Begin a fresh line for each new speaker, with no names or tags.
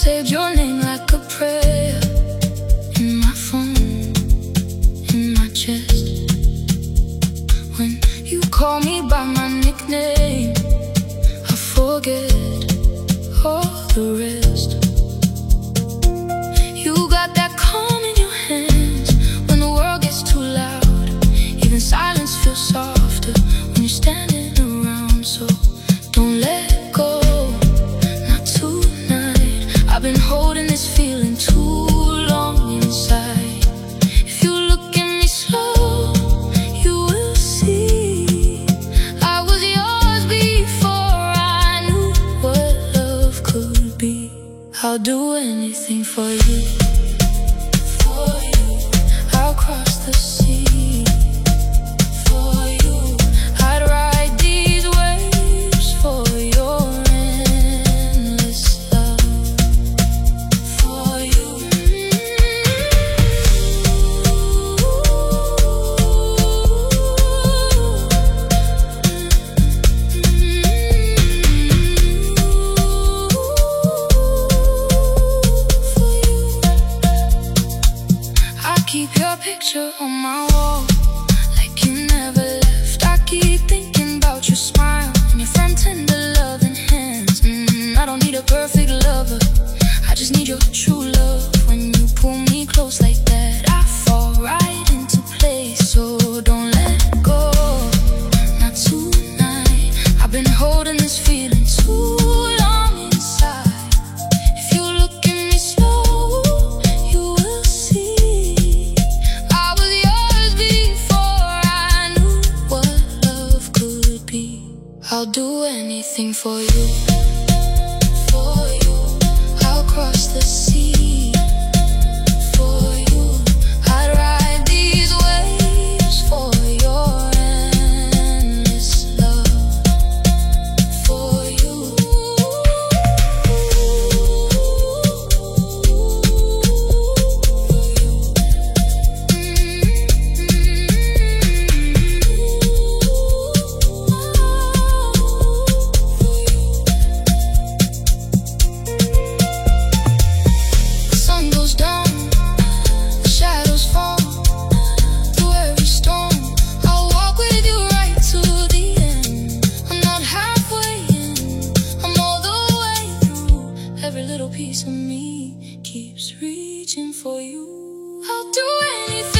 saved your name like a prayer in my phone, in my chest. When you call me by my nickname, I forget all the rest. You got that calm in your hands when the world gets too loud. Even silence feels softer when you're standing around. So don't let go, not tonight. I've been holding this feeling too long inside. If you look at me slow, you will see I was yours before I knew what love could be. I'll do anything for you. For you, I'll cross the sea. For you, I'd ride these waves for your endless love. For you, I keep your picture on my wall, like you never left. I keep thinking about your smile and your firm, tender, loving hands. I don't need a perfect lover, I just need your true love. When you pull me close like that, I fall right into place. So don't let go, not tonight. I've been holding this feeling too long inside. If you look at me slow, you will see I was yours before I knew what love could be. I'll do anything for you. For you, I'll cross the sea. For you, I'd ride these waves for your endless love. For you, the sun goes down, the shadows fall. Through every storm, I'll walk with you right to the end. I'm not halfway in, I'm all the way through. Every little piece of me keeps reaching for you. I'll do anything